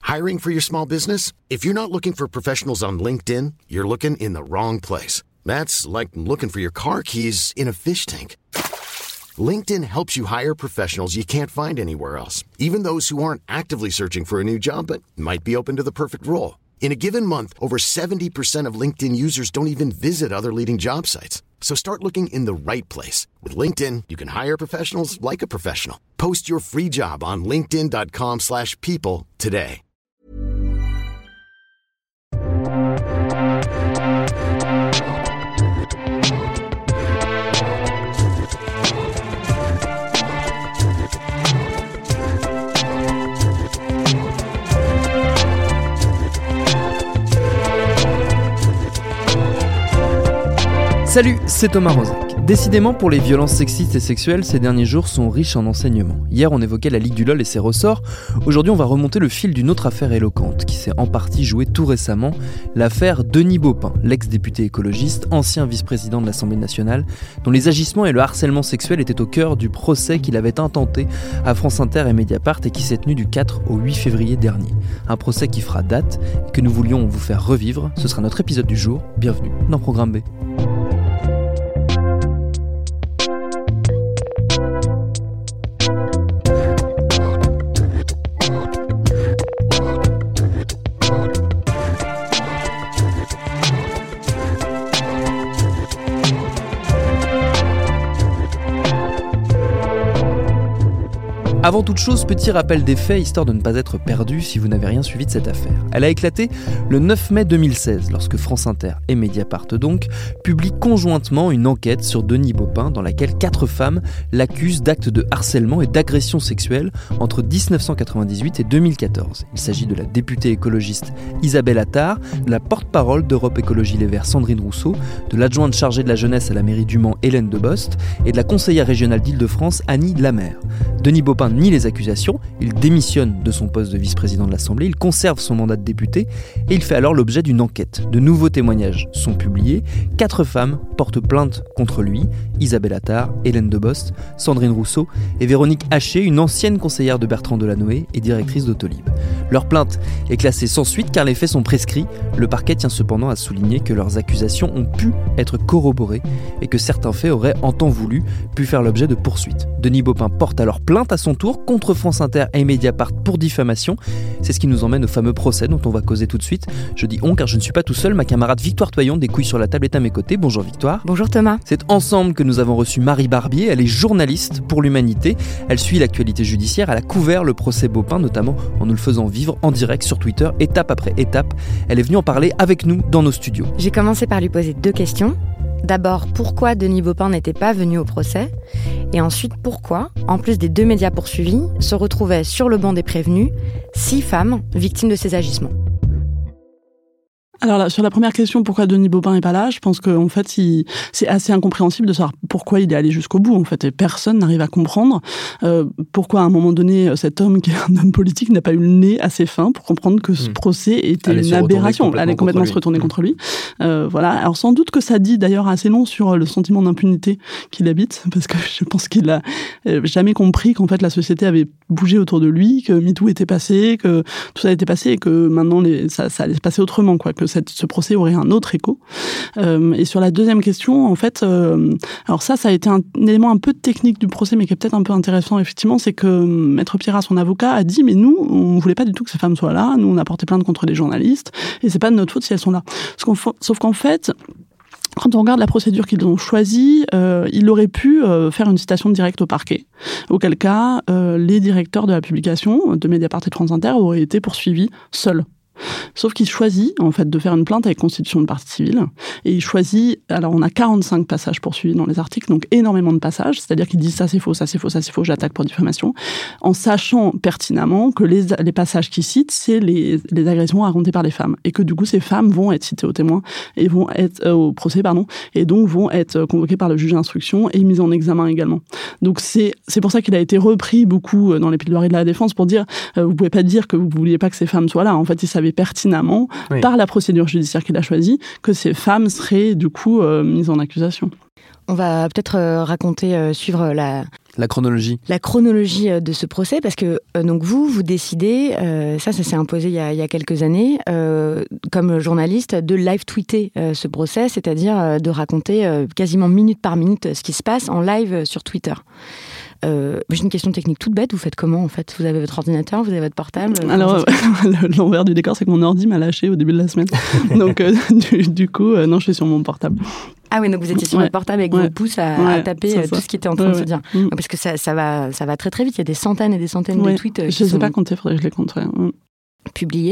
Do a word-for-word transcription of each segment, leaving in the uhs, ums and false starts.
Hiring for your small business? If you're not looking for professionals on LinkedIn, you're looking in the wrong place. That's like looking for your car keys in a fish tank. LinkedIn helps you hire professionals you can't find anywhere else, even those who aren't actively searching for a new job but might be open to the perfect role. In a given month, over seventy percent of LinkedIn users don't even visit other leading job sites. So start looking in the right place. With LinkedIn, you can hire professionals like a professional. Post your free job on linkedin.com slash people today. Salut, c'est Thomas Rozek. Décidément, pour les violences sexistes et sexuelles, ces derniers jours sont riches en enseignements. Hier, on évoquait la Ligue du LOL et ses ressorts. Aujourd'hui, on va remonter le fil d'une autre affaire éloquente qui s'est en partie jouée tout récemment, l'affaire Denis Baupin, l'ex-député écologiste, ancien vice-président de l'Assemblée nationale, dont les agissements et le harcèlement sexuel étaient au cœur du procès qu'il avait intenté à France Inter et Mediapart et qui s'est tenu du quatre au huit février dernier. Un procès qui fera date et que nous voulions vous faire revivre. Ce sera notre épisode du jour. Bienvenue dans Programme B. Avant toute chose, petit rappel des faits, histoire de ne pas être perdu si vous n'avez rien suivi de cette affaire. Elle a éclaté le neuf mai deux mille seize, lorsque France Inter et Mediapart donc publient conjointement une enquête sur Denis Baupin dans laquelle quatre femmes l'accusent d'actes de harcèlement et d'agression sexuelle entre dix-neuf cent quatre-vingt-dix-huit et deux mille quatorze. Il s'agit de la députée écologiste Isabelle Attard, de la porte-parole d'Europe Écologie Les Verts Sandrine Rousseau, de l'adjointe chargée de la jeunesse à la mairie du Mans Hélène Debost et de la conseillère régionale d'Île-de-France Annie Lamère. Denis Baupin nie les accusations, il démissionne de son poste de vice-président de l'Assemblée, il conserve son mandat de député et il fait alors l'objet d'une enquête. De nouveaux témoignages sont publiés, quatre femmes portent plainte contre lui, Isabelle Attard, Hélène Debost, Sandrine Rousseau et Véronique Haché, une ancienne conseillère de Bertrand Delanoë et directrice d'Autolib. Leur plainte est classée sans suite car les faits sont prescrits. Le parquet tient cependant à souligner que leurs accusations ont pu être corroborées et que certains faits auraient en temps voulu pu faire l'objet de poursuites. Denis Baupin porte alors plainte à son tour contre France Inter et Mediapart pour diffamation. C'est ce qui nous emmène au fameux procès dont on va causer tout de suite. Je dis on car je ne suis pas tout seul, ma camarade Victoire Toyon des couilles sur la table est à mes côtés. Bonjour Victoire. Bonjour Thomas. C'est ensemble que nous avons reçu Marie Barbier, elle est journaliste pour l'Humanité. Elle suit l'actualité judiciaire, elle a couvert le procès Baupin, notamment en nous le faisant vivre en direct sur Twitter, étape après étape. Elle est venue en parler avec nous dans nos studios. J'ai commencé par lui poser deux questions. D'abord, pourquoi Denis Baupin n'était pas venu au procès ? Et ensuite, pourquoi, en plus des deux médias poursuivis, se retrouvaient sur le banc des prévenus six femmes victimes de ces agissements ? Alors là, sur la première question, pourquoi Denis Baupin n'est pas là, je pense qu'en fait, il, c'est assez incompréhensible de savoir pourquoi il est allé jusqu'au bout. En fait, et personne n'arrive à comprendre euh, pourquoi à un moment donné, cet homme qui est un homme politique n'a pas eu le nez assez fin pour comprendre que ce mmh. procès était allez une aberration. Elle allait complètement se retourner mmh. contre lui. Euh, voilà. Alors sans doute que ça dit d'ailleurs assez long sur le sentiment d'impunité qu'il habite, parce que je pense qu'il a jamais compris qu'en fait la société avait bougé autour de lui, que MeToo était passé, que tout ça était passé et que maintenant les, ça, ça allait se passer autrement, quoi. Que Cette, ce procès aurait un autre écho. Euh, et sur la deuxième question, en fait, euh, alors ça, ça a été un, un élément un peu technique du procès, mais qui est peut-être un peu intéressant, effectivement, c'est que Maître Pierrat, son avocat, a dit, mais nous, on ne voulait pas du tout que ces femmes soient là, nous, on a porté plainte contre les journalistes, et c'est pas de notre faute si elles sont là. Sauf qu'en, sauf qu'en fait, quand on regarde la procédure qu'ils ont choisie, euh, il aurait pu euh, faire une citation directe au parquet, auquel cas, euh, les directeurs de la publication, de Mediapart et de France Inter, auraient été poursuivis seuls. Sauf qu'il choisit, en fait, de faire une plainte avec constitution de partie civile. Et il choisit, alors on a quarante-cinq passages poursuivis dans les articles, donc énormément de passages, c'est-à-dire qu'il dit ça c'est faux, ça c'est faux, ça c'est faux, j'attaque pour diffamation, en sachant pertinemment que les, les passages qu'il cite, c'est les, les agressions racontées par les femmes. Et que du coup, ces femmes vont être citées au témoin, et vont être, euh, au procès, pardon, et donc vont être convoquées par le juge d'instruction et mises en examen également. Donc c'est, c'est pour ça qu'il a été repris beaucoup dans les plaidoiries de la défense pour dire, euh, vous pouvez pas dire que vous vouliez pas que ces femmes soient là. En fait, il savait pertinemment, oui. par la procédure judiciaire qu'il a choisie, que ces femmes seraient du coup euh, mises en accusation. On va peut-être euh, raconter, euh, suivre la, La chronologie. La chronologie de ce procès, parce que euh, donc vous, vous décidez, euh, ça, ça s'est imposé il y a, il y a quelques années, euh, comme journaliste, de live-tweeter euh, ce procès, c'est-à-dire euh, de raconter euh, quasiment minute par minute ce qui se passe en live sur Twitter. Euh, j'ai une question technique toute bête, vous faites comment en fait ? Vous avez votre ordinateur, vous avez votre portable ? Alors, l'envers du décor, c'est que mon ordi m'a lâché au début de la semaine. Donc, euh, du, du coup, euh, non, je suis sur mon portable. Ah oui, donc vous étiez sur ouais. votre portable avec ouais. vos pouces à, ouais, à taper euh, tout ce qui était en train ouais, de se ouais. dire. Mmh. Parce que ça, ça, va, ça va très très vite, il y a des centaines et des centaines ouais. de tweets euh, je qui ne sais sont pas compter, il faudrait que je les compte. Mmh. publiés.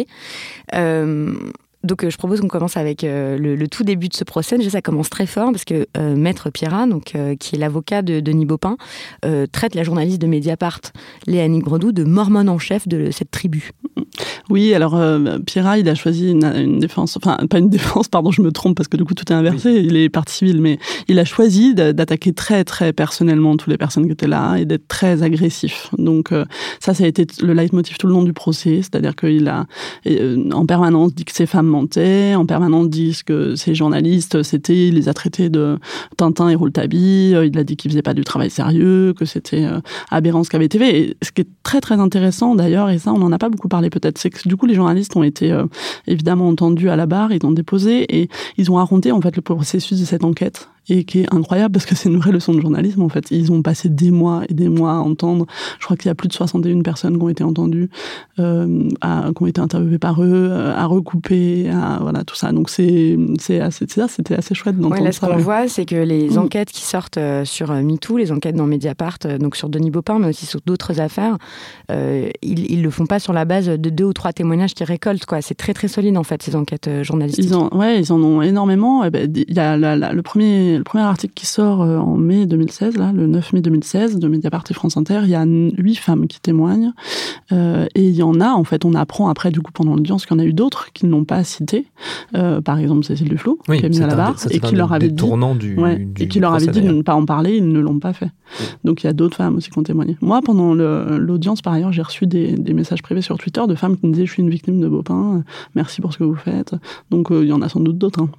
Euh, donc euh, je propose qu'on commence avec euh, le, le tout début de ce procès. Déjà, ça commence très fort parce que euh, Maître Pierrat, donc, euh, qui est l'avocat de Denis Baupin, euh, traite la journaliste de Mediapart, Léanie Gredou, de mormone en chef de cette tribu. Oui, alors euh, Pierrat, il a choisi une, une défense, enfin pas une défense, pardon, je me trompe parce que du coup tout est inversé, oui. Il est partie civile, mais il a choisi d'attaquer très très personnellement toutes les personnes qui étaient là et d'être très agressif. Donc euh, ça, ça a été le leitmotiv tout le long du procès, c'est-à-dire qu'il a euh, en permanence dit que ces femmes mentaient, en permanence dit que ces journalistes, c'était, il les a traités de Tintin et Rouletabille, il a dit qu'ils faisaient pas du travail sérieux, que c'était euh, aberrant ce qu'avait été fait. Et ce qui est très très intéressant d'ailleurs, et ça on n'en a pas beaucoup parlé peut-être, c'est que du coup les journalistes ont été euh, évidemment entendus à la barre, ils ont déposé et ils ont raconté en fait le processus de cette enquête, et qui est incroyable parce que c'est une vraie leçon de journalisme en fait. Ils ont passé des mois et des mois à entendre, je crois qu'il y a plus de soixante et une personnes qui ont été entendues, euh, à, qui ont été interviewées par eux, à recouper, à, voilà tout ça. Donc c'est, c'est assez, c'est ça, c'était assez chouette d'entendre ouais, là, ça. Ce qu'on ouais. voit, c'est que les mmh. enquêtes qui sortent euh, sur euh, MeToo, les enquêtes dans Mediapart, euh, donc sur Denis Baupin, mais aussi sur d'autres affaires, euh, ils, ils le font pas sur la base de deux ou trois témoignages qu'ils récoltent, quoi. C'est très très solide en fait ces enquêtes euh, journalistiques. Ils en, ouais, ils en ont énormément. Il ben, y a la, la, le premier, le premier article qui sort euh, en mai deux mille seize, là, le neuf mai deux mille seize, de Mediapart et France Inter. Il y a huit femmes qui témoignent, euh, et il y en a, en fait, on apprend après du coup pendant l'audience qu'il y en a eu d'autres qui ne l'ont pas cité. Euh, par exemple, Cécile Duflot, oui, qui a mis à la barre des, et qui leur avait dit, du, ouais, du, et qui leur avait dit de ne pas en parler. Ils ne l'ont pas fait. Oui. Donc il y a d'autres femmes aussi qui ont témoigné. Moi, pendant le, l'audience, par ailleurs, j'ai reçu des, des messages privés sur Twitter de femmes qui me disaient je suis une victime de Baupin, merci pour ce que vous faites. Donc euh, il y en a sans doute d'autres. Hein.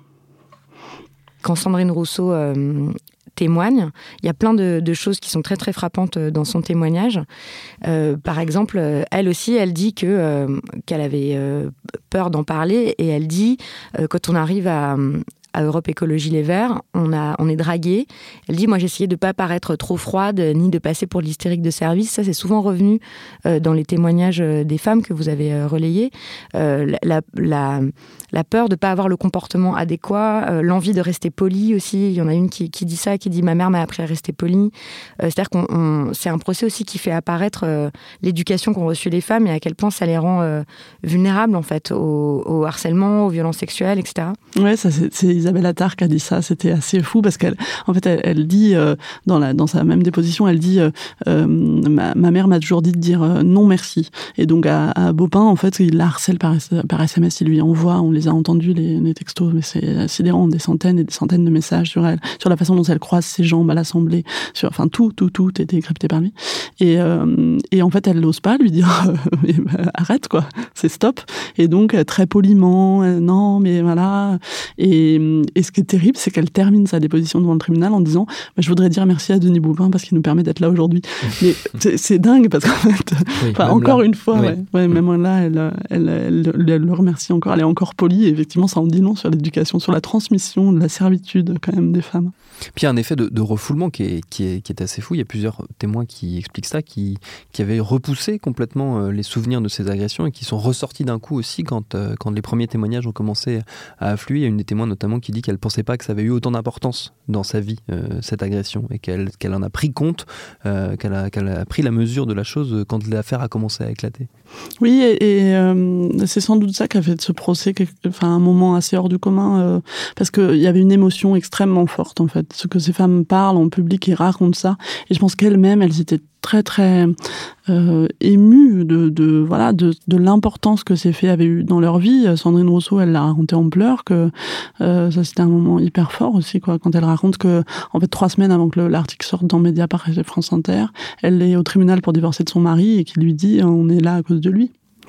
Quand Sandrine Rousseau euh, témoigne, il y a plein de, de choses qui sont très très frappantes dans son témoignage. Euh, par exemple, elle aussi, elle dit que, euh, qu'elle avait euh, peur d'en parler, et elle dit, euh, quand on arrive à... à Europe Écologie Les Verts, on, a, on est dragué. Elle dit, moi j'essayais de ne pas paraître trop froide, ni de passer pour l'hystérique de service. Ça, c'est souvent revenu euh, dans les témoignages des femmes que vous avez euh, relayés. Euh, la, la, la peur de ne pas avoir le comportement adéquat, euh, l'envie de rester poli aussi. Il y en a une qui, qui dit ça, qui dit « ma mère m'a appris à rester poli euh, ». C'est-à-dire qu'on on, c'est un procès aussi qui fait apparaître euh, l'éducation qu'ont reçue les femmes et à quel point ça les rend euh, vulnérables en fait, au, au harcèlement, aux violences sexuelles, et cetera. Ouais, ça c'est, c'est Isabelle Attard qui a dit ça, c'était assez fou parce qu'elle, en fait, elle, elle dit euh, dans la dans sa même déposition, elle dit euh, euh, ma, ma mère m'a toujours dit de dire euh, non merci. Et donc à, à Baupin, en fait, il la harcèle par, par S M S, il lui envoie, on les a entendus les, les textos, mais c'est sidérant, des centaines et des centaines de messages sur elle, sur la façon dont elle croise ses jambes à l'Assemblée, sur, enfin tout tout tout est décrypté par lui. Et euh, et en fait, elle n'ose pas lui dire euh, arrête quoi, c'est stop. Et donc très poliment, euh, non mais voilà. Et Et ce qui est terrible, c'est qu'elle termine sa déposition devant le tribunal en disant bah, « Je voudrais dire merci à Denis Baupin parce qu'il nous permet d'être là aujourd'hui. » Mais c'est, c'est dingue parce qu'en fait, oui, encore là. une fois, oui. ouais, ouais, même là, elle, elle, elle, elle, elle le remercie encore. Elle est encore polie et effectivement, ça en dit long sur l'éducation, sur la transmission de la servitude quand même des femmes. Puis il y a un effet de, de refoulement qui est, qui, est, qui est assez fou. Il y a plusieurs témoins qui expliquent ça, qui, qui avaient repoussé complètement les souvenirs de ces agressions et qui sont ressortis d'un coup aussi quand, quand les premiers témoignages ont commencé à affluer. Il y a une des témoins notamment qui dit qu'elle ne pensait pas que ça avait eu autant d'importance dans sa vie, euh, cette agression, et qu'elle, qu'elle en a pris compte, euh, qu'elle, a, qu'elle a pris la mesure de la chose quand l'affaire a commencé à éclater. Oui, et, et euh, c'est sans doute ça qui a fait de ce procès enfin, un moment assez hors du commun, euh, parce qu'il y avait une émotion extrêmement forte, en fait. Ce que ces femmes parlent en public et racontent ça, et je pense qu'elles-mêmes, elles étaient très très euh, émues de, de, voilà, de, de l'importance que ces faits avaient eu dans leur vie. Sandrine Rousseau, elle l'a raconté en pleurs, que euh, ça c'était un moment hyper fort aussi, quoi, quand elle raconte que, en fait, trois semaines avant que le, l'article sorte dans Mediapart et France Inter, elle est au tribunal pour divorcer de son mari et qu'il lui dit on est là à cause de lui. Oui.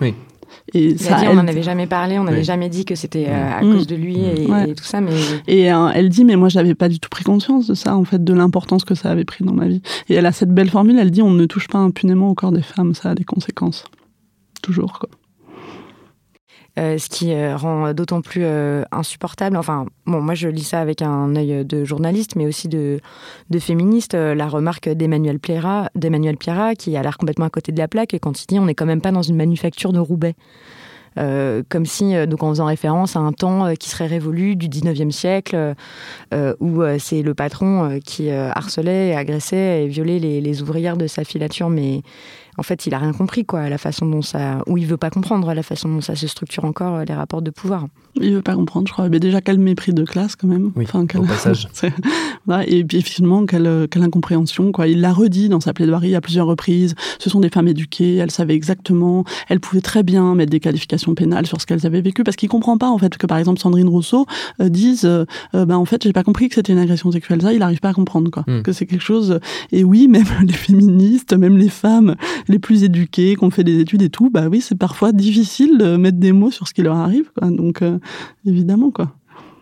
Et il ça, a dit, elle... on n'en avait jamais parlé, on n'avait oui. jamais dit que c'était euh, à mmh. cause de lui et, ouais. et tout ça. Mais... Et euh, elle dit, mais moi, je n'avais pas du tout pris conscience de ça, en fait, de l'importance que ça avait pris dans ma vie. Et elle a cette belle formule, elle dit, on ne touche pas impunément au corps des femmes, ça a des conséquences. Toujours, quoi. Euh, ce qui euh, rend d'autant plus euh, insupportable, enfin, bon, moi je lis ça avec un œil de journaliste, mais aussi de, de féministe, euh, la remarque d'Emmanuel Pierrat, d'Emmanuel Pierrat, qui a l'air complètement à côté de la plaque, et quand il dit on n'est quand même pas dans une manufacture de Roubaix. Euh, comme si, euh, donc en faisant référence à un temps euh, qui serait révolu du dix-neuvième siècle, euh, où euh, c'est le patron euh, qui euh, harcelait, agressait et violait les, les ouvrières de sa filature, mais en fait, il a rien compris, quoi, la façon dont ça, ou il veut pas comprendre la façon dont ça se structure encore, euh, les rapports de pouvoir. Il veut pas comprendre, je crois. Mais déjà, quel mépris de classe, quand même. Oui, enfin, quel... au passage. Voilà, et puis, finalement, quelle, quelle incompréhension, quoi. Il l'a redit dans sa plaidoirie à plusieurs reprises. Ce sont des femmes éduquées, elles savaient exactement, elles pouvaient très bien mettre des qualifications pénales sur ce qu'elles avaient vécu, parce qu'il comprend pas, en fait, que, par exemple, Sandrine Rousseau euh, dise, euh, ben, en fait, j'ai pas compris que c'était une agression sexuelle. Ça, il arrive pas à comprendre, quoi. Mm. Que c'est quelque chose... Et oui, même les féministes, même les femmes les plus éduquées, qui ont fait des études et tout, bah oui, c'est parfois difficile de mettre des mots sur ce qui leur arrive, quoi. Donc, euh, évidemment, quoi.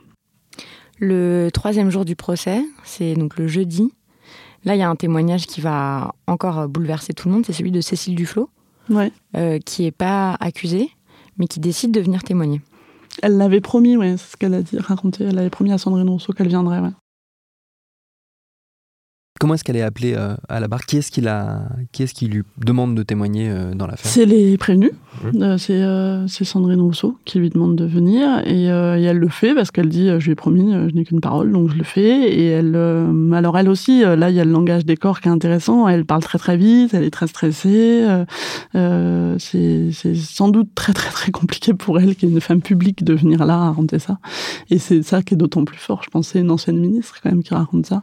Le troisième jour du procès, c'est donc le jeudi. Là, il y a un témoignage qui va encore bouleverser tout le monde, c'est celui de Cécile Duflot, ouais. euh, qui n'est pas accusée, mais qui décide de venir témoigner. Elle l'avait promis, ouais, c'est ce qu'elle a dit, raconté. Elle avait promis à Sandrine Rousseau qu'elle viendrait, ouais. Comment est-ce qu'elle est appelée euh, à la barre ? Qui est-ce qui, la... Qui est-ce qui lui demande de témoigner euh, dans l'affaire ? C'est les prévenus. Mmh. Euh, c'est, euh, c'est Sandrine Rousseau qui lui demande de venir. Et, euh, et elle le fait parce qu'elle dit euh, « je lui ai promis, euh, je n'ai qu'une parole, donc je le fais ». Et elle, euh, alors elle aussi, euh, là il y a le langage des corps qui est intéressant. Elle parle très très vite, elle est très stressée. Euh, euh, c'est, c'est sans doute très très très compliqué pour elle, qui est une femme publique, de venir là raconter ça. Et c'est ça qui est d'autant plus fort. Je pense que c'est une ancienne ministre quand même qui raconte ça.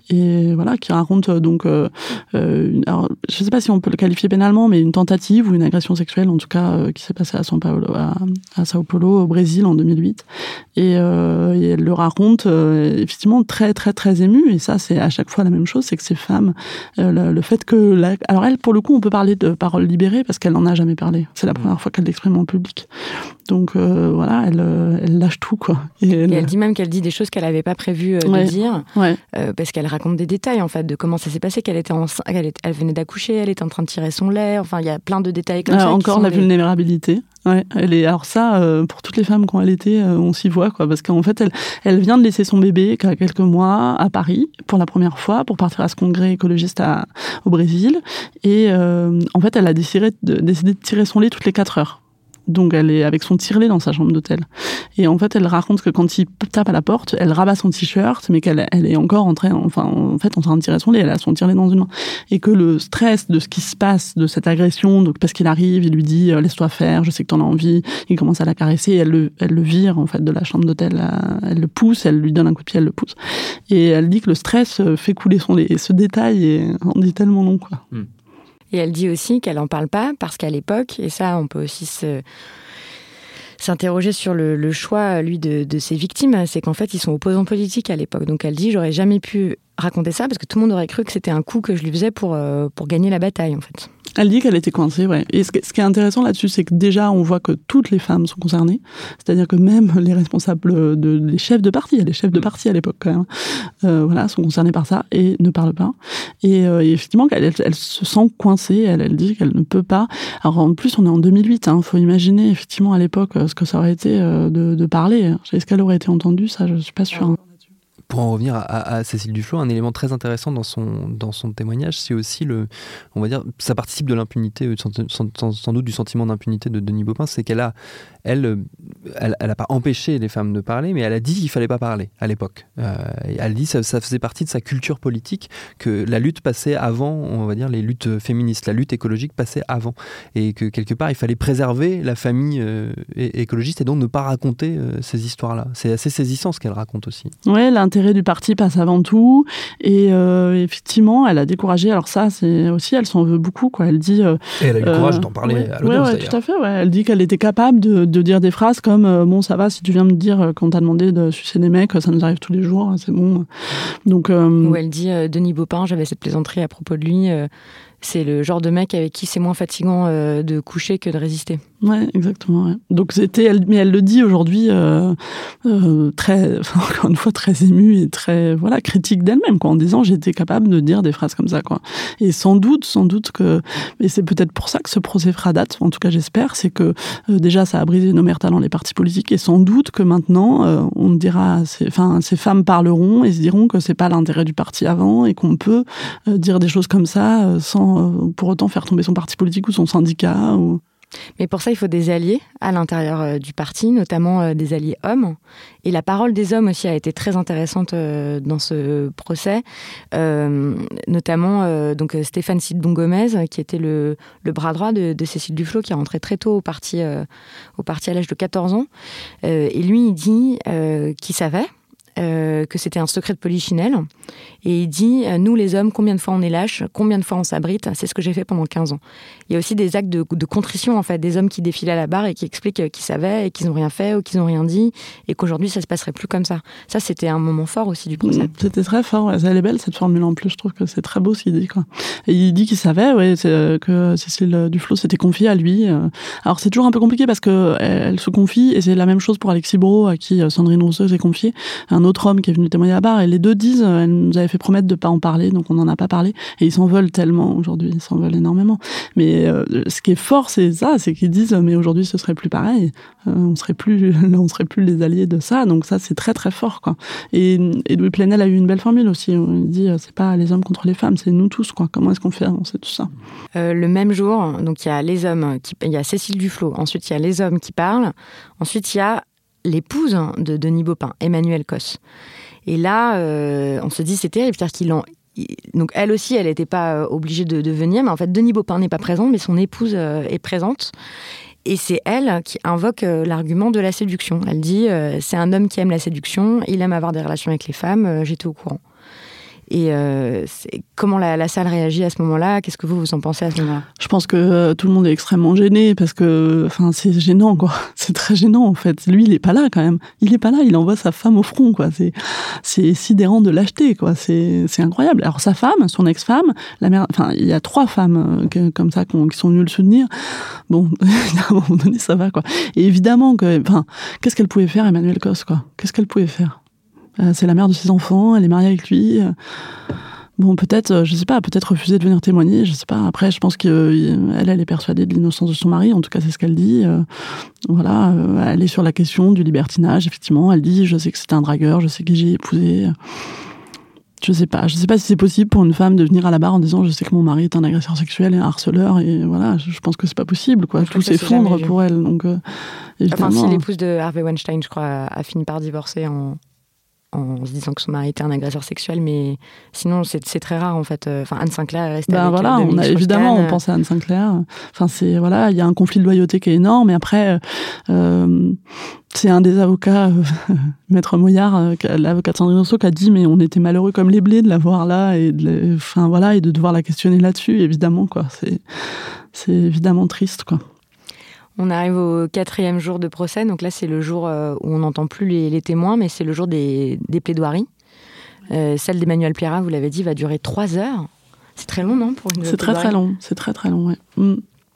Et voilà, qui raconte donc, euh, euh, alors, je ne sais pas si on peut le qualifier pénalement, mais une tentative ou une agression sexuelle, en tout cas, euh, qui s'est passée à São Paulo, à, à São Paulo, au Brésil, en deux mille huit. Et, euh, et elle le raconte, euh, effectivement, très, très, très émue. Et ça, c'est à chaque fois la même chose, c'est que ces femmes, euh, le, le fait que... La... Alors elle, pour le coup, on peut parler de parole libérée parce qu'elle n'en a jamais parlé. C'est la première fois qu'elle l'exprime en public. Donc, euh, voilà, elle, elle lâche tout, quoi. Et elle... Et elle dit même qu'elle dit des choses qu'elle n'avait pas prévu euh, de ouais, dire, ouais. Euh, parce qu'elle raconte des détails, en fait, de comment ça s'est passé, qu'elle était enceinte, elle, est, elle venait d'accoucher, elle était en train de tirer son lait, enfin, il y a plein de détails comme euh, ça. Encore la des... vulnérabilité. Ouais, elle est, alors ça, euh, pour toutes les femmes qui ont allaité, euh, on s'y voit, quoi, parce qu'en fait, elle, elle vient de laisser son bébé, qui a quelques mois, à Paris, pour la première fois, pour partir à ce congrès écologiste à, au Brésil. Et euh, en fait, elle a décidé de, décidé de tirer son lait toutes les quatre heures. Donc elle est avec son tire-lait dans sa chambre d'hôtel. Et en fait, elle raconte que quand il tape à la porte, elle rabat son t-shirt, mais qu'elle elle est encore en train, enfin, en fait, en train de tirer son lait. Elle a son tire-lait dans une main. Et que le stress de ce qui se passe, de cette agression, donc parce qu'il arrive, il lui dit « laisse-toi faire, je sais que t'en as envie », il commence à la caresser, et elle le, elle le vire, en fait, de la chambre d'hôtel. Elle le pousse, elle lui donne un coup de pied, elle le pousse. Et elle dit que le stress fait couler son lait. Et ce détail, est, on dit tellement long, quoi. Mm. Et elle dit aussi qu'elle n'en parle pas parce qu'à l'époque, et ça, on peut aussi se... s'interroger sur le, le choix, lui, de, de ses victimes, c'est qu'en fait, ils sont opposants politiques à l'époque. Donc elle dit, j'aurais jamais pu raconter ça parce que tout le monde aurait cru que c'était un coup que je lui faisais pour, euh, pour gagner la bataille, en fait. Elle dit qu'elle était coincée, ouais. Et ce, ce qui est intéressant là-dessus, c'est que déjà, on voit que toutes les femmes sont concernées. C'est-à-dire que même les responsables, de, les chefs de parti, les chefs de parti à l'époque quand même, euh, voilà, sont concernés par ça et ne parlent pas. Et, euh, et effectivement, elle, elle, elle se sent coincée. Elle, elle dit qu'elle ne peut pas. Alors en plus, on est en deux mille huit. Hein, faut imaginer effectivement à l'époque ce que ça aurait été euh, de, de parler. Est-ce qu'elle aurait été entendue ? Ça, je suis pas sûre. Hein. Pour en revenir à, à, à Cécile Duflot, un élément très intéressant dans son, dans son témoignage, c'est aussi le, on va dire, ça participe de l'impunité, sans, sans, sans doute du sentiment d'impunité de Denis Baupin, c'est qu'elle a, elle, elle, elle a pas empêché les femmes de parler, mais elle a dit qu'il fallait pas parler à l'époque. Euh, elle dit que ça, ça faisait partie de sa culture politique, que la lutte passait avant, on va dire, les luttes féministes, la lutte écologique passait avant, et que quelque part il fallait préserver la famille euh, écologiste et donc ne pas raconter euh, ces histoires-là. C'est assez saisissant ce qu'elle raconte aussi. Ouais, l'intérêt du parti passe avant tout, et euh, effectivement elle a découragé, alors ça c'est aussi, elle s'en veut beaucoup, quoi. Elle dit euh, et elle a eu le courage euh, d'en parler ouais, à l'audience, ouais, ouais, tout à fait, ouais. Elle dit qu'elle était capable de, de dire des phrases comme euh, bon ça va, si tu viens me dire qu'on t'a demandé de sucer des mecs, ça nous arrive tous les jours, c'est bon. Donc euh, où elle dit euh, Denis Baupin, j'avais cette plaisanterie à propos de lui, euh, c'est le genre de mec avec qui c'est moins fatigant euh, de coucher que de résister. Ouais, exactement. Ouais. Donc c'était, elle, mais elle le dit aujourd'hui euh, euh, très, enfin, encore une fois très émue et très voilà critique d'elle-même, quoi, en disant j'étais capable de dire des phrases comme ça, quoi. Et sans doute, sans doute que, et c'est peut-être pour ça que ce procès fera date. En tout cas, j'espère, c'est que euh, déjà ça a brisé une omerta dans les partis politiques et sans doute que maintenant euh, on dira, enfin ces femmes parleront et se diront que c'est pas l'intérêt du parti avant et qu'on peut euh, dire des choses comme ça euh, sans euh, pour autant faire tomber son parti politique ou son syndicat. Ou... Mais pour ça, il faut des alliés à l'intérieur euh, du parti, notamment euh, des alliés hommes. Et la parole des hommes aussi a été très intéressante euh, dans ce procès, euh, notamment euh, donc Stéphane Sidbon Gomez, qui était le, le bras droit de, de Cécile Duflot, qui est rentré très tôt au parti, euh, au parti à l'âge de quatorze ans. Euh, et lui, il dit euh, qu'il savait Euh, que c'était un secret de polichinelle. Et il dit, euh, nous les hommes, combien de fois on est lâches, combien de fois on s'abrite, c'est ce que j'ai fait pendant quinze ans. Il y a aussi des actes de, de contrition, en fait, des hommes qui défilent à la barre et qui expliquent qu'ils savaient et qu'ils n'ont rien fait ou qu'ils n'ont rien dit et qu'aujourd'hui ça se passerait plus comme ça. Ça, c'était un moment fort aussi du procès. C'était très fort, ouais. Elle est belle cette formule en plus, je trouve que c'est très beau ce qu'il dit, quoi. Et il dit qu'il savait ouais, que Cécile Duflot s'était confiée à lui. Alors c'est toujours un peu compliqué parce qu'elle elle se confie et c'est la même chose pour Alexis Brault à qui Sandrine Rousseau s'est confiée. Un autre homme qui est venu témoigner à la barre et les deux disent elle nous avait fait promettre de pas en parler donc on n'en a pas parlé et ils s'en veulent tellement aujourd'hui, ils s'en veulent énormément, mais euh, ce qui est fort c'est ça, c'est qu'ils disent mais aujourd'hui ce serait plus pareil, euh, on serait plus on serait plus les alliés de ça, donc ça c'est très très fort, quoi. Et, et Louis Plenel a eu une belle formule aussi, il dit c'est pas les hommes contre les femmes, c'est nous tous, quoi. Comment est-ce qu'on fait avancer tout ça? euh, le même jour, donc il y a les hommes qui, il y a Cécile Duflot, ensuite il y a les hommes qui parlent, ensuite il y a l'épouse de Denis Baupin, Emmanuelle Cos. Et là, euh, on se dit, c'est terrible, c'est-à-dire qu'il en... Donc elle aussi, elle n'était pas obligée de, de venir, mais en fait, Denis Baupin n'est pas présent, mais son épouse euh, est présente. Et c'est elle qui invoque euh, l'argument de la séduction. Elle dit, euh, c'est un homme qui aime la séduction, il aime avoir des relations avec les femmes, euh, j'étais au courant. Et euh, c'est... comment la, la salle réagit à ce moment-là? Qu'est-ce que vous, vous en pensez à ce moment-là? Je pense que euh, tout le monde est extrêmement gêné parce que, enfin, c'est gênant, quoi. C'est très gênant, en fait. Lui, il est pas là, quand même. Il est pas là, il envoie sa femme au front, quoi. C'est, c'est sidérant de lâcheté, quoi. C'est, c'est incroyable. Alors, sa femme, son ex-femme, la mère, enfin, il y a trois femmes euh, que, comme ça qui sont venues le soutenir. Bon, à un moment donné, ça va, quoi. Et évidemment que, enfin, qu'est-ce qu'elle pouvait faire, Emmanuelle Cos, quoi? Qu'est-ce qu'elle pouvait faire? C'est la mère de ses enfants, elle est mariée avec lui. Bon, peut-être, je sais pas, peut-être refuser de venir témoigner, je sais pas. Après, je pense qu'elle, elle est persuadée de l'innocence de son mari, en tout cas, c'est ce qu'elle dit. Euh, voilà, euh, elle est sur la question du libertinage, effectivement. Elle dit, je sais que c'était un dragueur, je sais que j'ai épousé. Je sais pas, je sais pas si c'est possible pour une femme de venir à la barre en disant, je sais que mon mari est un agresseur sexuel et un harceleur, et voilà, je pense que c'est pas possible, quoi. Tout s'effondre pour elle, donc euh, évidemment. Enfin, si l'épouse de Harvey Weinstein, je crois, a fini par divorcer en... en se disant que son mari était un agresseur sexuel, mais sinon c'est, c'est très rare en fait. Enfin, Anne Sinclair est restée ben avec voilà, Dominique on a évidemment on pense à Anne Sinclair. Enfin c'est voilà, il y a un conflit de loyauté qui est énorme. Et après, euh, c'est un des avocats, euh, Maître Moyard, euh, l'avocat de Sandrine Rousseau, qui a dit mais on était malheureux comme les blés de la voir là et de, enfin voilà et de devoir la questionner là-dessus. Évidemment quoi, c'est c'est évidemment triste quoi. On arrive au quatrième jour de procès, donc là c'est le jour où on n'entend plus les, les témoins, mais c'est le jour des, des plaidoiries. Euh, celle d'Emmanuel Pierrat, vous l'avez dit, va durer trois heures. C'est très long, non, pour une C'est très très long, c'est très très long, ouais. Mm.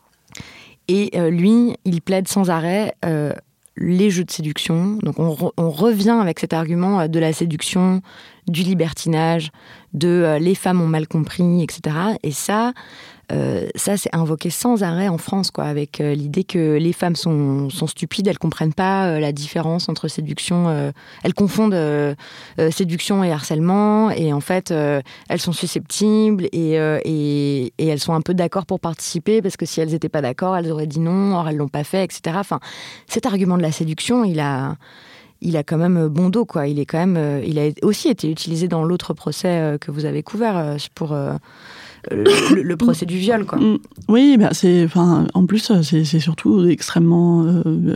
Et euh, lui, il plaide sans arrêt euh, les jeux de séduction. Donc on, re, on revient avec cet argument de la séduction, du libertinage, de euh, les femmes ont mal compris, et cetera. Et ça... Euh, ça, c'est invoqué sans arrêt en France, quoi, avec euh, l'idée que les femmes sont, sont stupides, elles comprennent pas euh, la différence entre séduction, euh, elles confondent euh, euh, séduction et harcèlement, et en fait, euh, elles sont susceptibles et, euh, et, et elles sont un peu d'accord pour participer parce que si elles étaient pas d'accord, elles auraient dit non, or elles l'ont pas fait, et cetera. Enfin, cet argument de la séduction, il a, il a quand même bon dos, quoi. Il est quand même, euh, il a aussi été utilisé dans l'autre procès euh, que vous avez couvert euh, pour. Euh, Le, le procès du viol, quoi. Oui, bah c'est, enfin, en plus, c'est, c'est surtout extrêmement euh,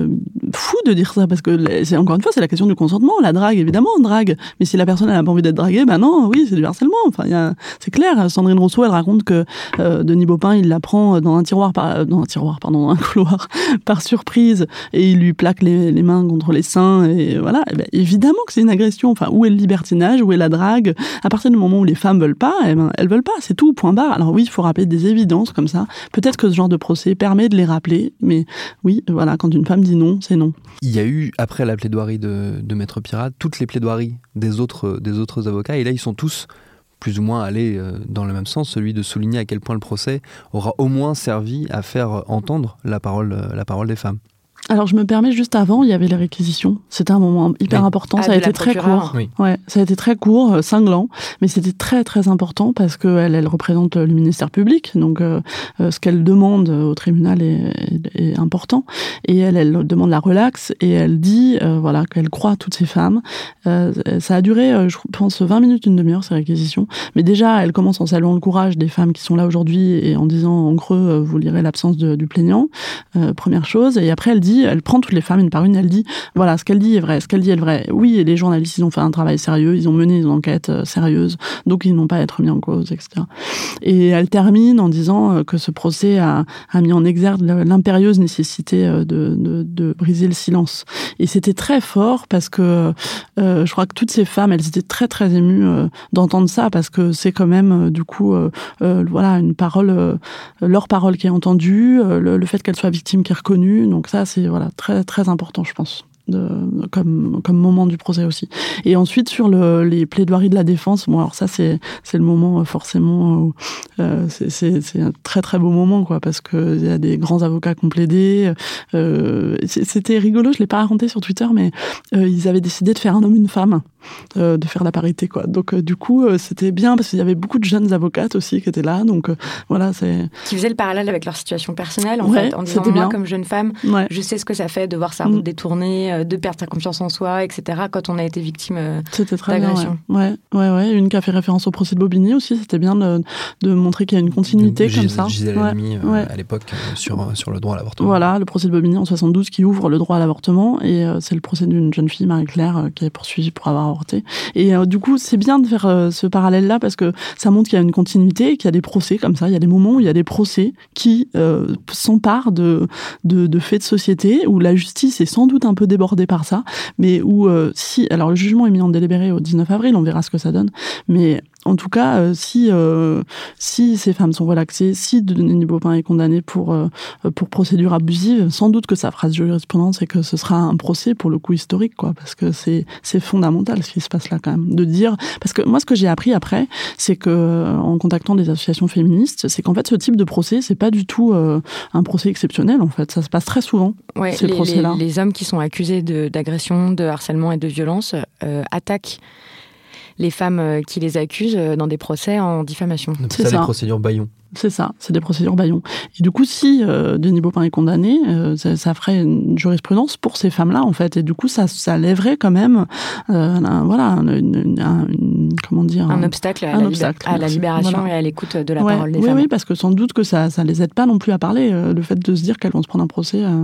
fou de dire ça, parce que c'est, encore une fois, c'est la question du consentement. La drague, évidemment, on drague. Mais si la personne n'a pas envie d'être draguée, ben non, oui, c'est du harcèlement. Enfin, y a, c'est clair. Sandrine Rousseau, elle raconte que euh, Denis Baupin, il la prend dans un tiroir, par, dans un tiroir, pardon, dans un couloir, par surprise, et il lui plaque les, les mains contre les seins, et voilà. Et ben, évidemment que c'est une agression. Enfin, où est le libertinage, où est la drague? À partir du moment où les femmes veulent pas, eh ben, elles veulent pas, c'est tout, point barre. Alors oui, il faut rappeler des évidences comme ça. Peut-être que ce genre de procès permet de les rappeler, mais oui, voilà, quand une femme dit non, c'est non. Il y a eu, après la plaidoirie de, de Maître Pirard, toutes les plaidoiries des autres, des autres avocats, et là, ils sont tous plus ou moins allés dans le même sens, celui de souligner à quel point le procès aura au moins servi à faire entendre la parole, la parole des femmes. Alors, je me permets, juste avant, il y avait les réquisitions. C'était un moment hyper oui. important. Ah, ça a été très court. Oui. Ouais, ça a été très court, euh, cinglant. Mais c'était très, très important parce qu'elle elle représente le ministère public. Donc, euh, euh, ce qu'elle demande au tribunal est, est, est important. Et elle, elle demande la relaxe. Et elle dit, euh, voilà, qu'elle croit toutes ces femmes. Euh, ça a duré, euh, je pense, vingt minutes, une demi-heure, ces réquisitions. Mais déjà, elle commence en saluant le courage des femmes qui sont là aujourd'hui et en disant, en creux, euh, vous lirez l'absence de, du plaignant. Euh, première chose. Et après, elle dit, elle prend toutes les femmes une par une, elle dit, voilà, ce qu'elle dit est vrai, ce qu'elle dit est vrai. Oui, et les journalistes, ils ont fait un travail sérieux, ils ont mené une enquête euh, sérieuse, donc ils n'ont pas à être mis en cause, et cetera. Et elle termine en disant euh, que ce procès a, a mis en exergue l'impérieuse nécessité euh, de, de, de briser le silence. Et c'était très fort parce que euh, je crois que toutes ces femmes, elles étaient très très émues euh, d'entendre ça, parce que c'est quand même, euh, du coup, euh, euh, voilà, une parole, euh, leur parole qui est entendue, euh, le, le fait qu'elles soient victimes qui est reconnue, donc ça, c'est voilà, très, très important, je pense, de, comme, comme moment du procès aussi. Et ensuite, sur le, les plaidoiries de la défense, bon, alors ça, c'est, c'est le moment, forcément, où, euh, c'est, c'est, c'est un très, très beau moment, quoi, parce qu'il y a des grands avocats qui ont plaidé. Euh, c'était rigolo, je ne l'ai pas raconté sur Twitter, mais euh, ils avaient décidé de faire un homme, une femme, euh, de faire la parité, quoi. Donc, euh, du coup, euh, c'était bien, parce qu'il y avait beaucoup de jeunes avocates aussi qui étaient là, donc, euh, voilà, c'est... Qui faisaient le parallèle avec leur situation personnelle, en ouais, fait, en disant, moi, bien. Comme jeune femme, ouais. je sais ce que ça fait de voir sa route mmh. détournée, de perdre sa confiance en soi, et cetera, quand on a été victime euh, c'était très d'agression. Bien, ouais. Ouais, ouais, ouais. Une qui a fait référence au procès de Bobigny aussi, c'était bien de, de montrer qu'il y a une continuité de, comme Gis- ça. Gisèle ouais. Halimi, euh, ouais. à l'époque, euh, sur, sur le droit à l'avortement. Voilà, le procès de Bobigny en soixante-douze qui ouvre le droit à l'avortement, et euh, c'est le procès d'une jeune fille, Marie-Claire, euh, qui est poursuivie pour avoir avorté. Et euh, du coup, c'est bien de faire euh, ce parallèle-là, parce que ça montre qu'il y a une continuité, qu'il y a des procès comme ça, il y a des moments où il y a des procès qui euh, s'emparent de, de, de faits de société, où la justice est sans doute un peu débordée par ça, mais où euh, si, alors le jugement est mis en délibéré au dix-neuf avril, on verra ce que ça donne, mais en tout cas, euh, si, euh, si ces femmes sont relaxées, si Denis Baupin est condamné pour, euh, pour procédure abusive, sans doute que ça fera jurisprudence et que ce sera un procès pour le coup historique, quoi, parce que c'est, c'est fondamental ce qui se passe là quand même, de dire, parce que moi ce que j'ai appris après, c'est que en contactant des associations féministes, c'est qu'en fait ce type de procès, c'est pas du tout euh, un procès exceptionnel, en fait, ça se passe très souvent, ouais, ces les, procès-là. Les, les hommes qui sont accusés de, d'agression, de harcèlement et de violence euh, attaquent les femmes qui les accusent dans des procès en diffamation. C'est ça, ça, des procédures bâillons. C'est ça, c'est des procédures bâillons. Et du coup, si euh, Denis Baupin est condamné, euh, ça, ça ferait une jurisprudence pour ces femmes-là, en fait. Et du coup, ça, ça lèverait quand même, euh, un, voilà, une, une, une, comment dire, un, un obstacle, à, un la, obstacle, à la libération voilà. et à l'écoute de la ouais, parole des oui, femmes. Oui, parce que sans doute que ça, ça les aide pas non plus à parler. Euh, le fait de se dire qu'elles vont se prendre un procès. Euh...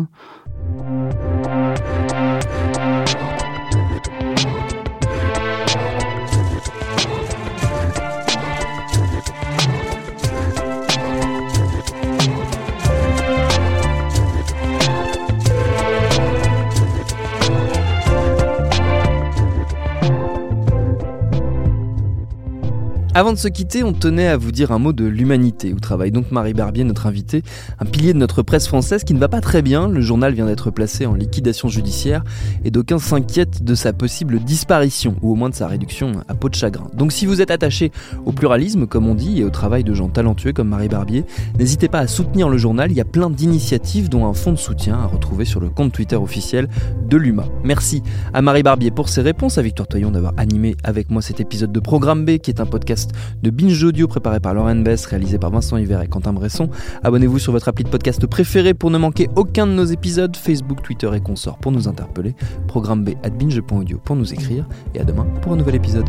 Avant de se quitter, on tenait à vous dire un mot de l'humanité, où travaille donc Marie Barbier, notre invitée, un pilier de notre presse française qui ne va pas très bien. Le journal vient d'être placé en liquidation judiciaire et d'aucuns s'inquiètent de sa possible disparition, ou au moins de sa réduction à peau de chagrin. Donc si vous êtes attaché au pluralisme, comme on dit, et au travail de gens talentueux comme Marie Barbier, n'hésitez pas à soutenir le journal. Il y a plein d'initiatives, dont un fonds de soutien à retrouver sur le compte Twitter officiel de l'U M A. Merci à Marie Barbier pour ses réponses, à Victoire Toyon d'avoir animé avec moi cet épisode de Programme B, qui est un podcast de Binge Audio préparé par Lauren Bess, réalisé par Vincent Hiver et Quentin Bresson. Abonnez-vous sur votre appli de podcast préféré pour ne manquer aucun de nos épisodes, Facebook, Twitter et consorts pour nous interpeller, programme B at binge point audio pour nous écrire, et à demain pour un nouvel épisode.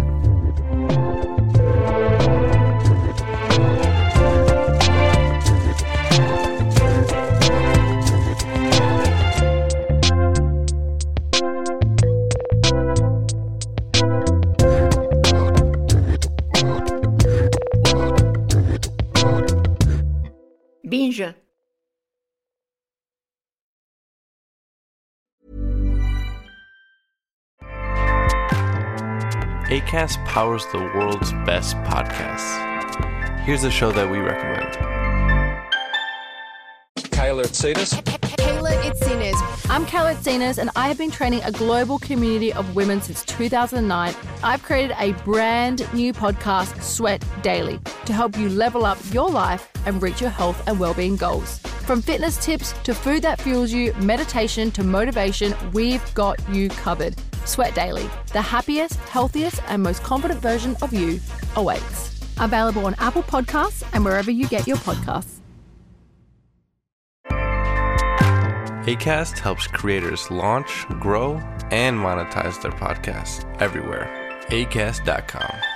Acast powers the world's best podcasts. Here's a show that we recommend. Kayla Itsinas. Kayla Itsinas. I'm Kayla Itsinas, and I have been training a global community of women since two thousand nine. I've created a brand new podcast, Sweat Daily, to help you level up your life and reach your health and well-being goals. From fitness tips to food that fuels you, meditation to motivation, we've got you covered. Sweat Daily, the happiest, healthiest, and most confident version of you awaits. Available on Apple Podcasts and wherever you get your podcasts. Acast helps creators launch, grow, and monetize their podcasts everywhere. acast dot com.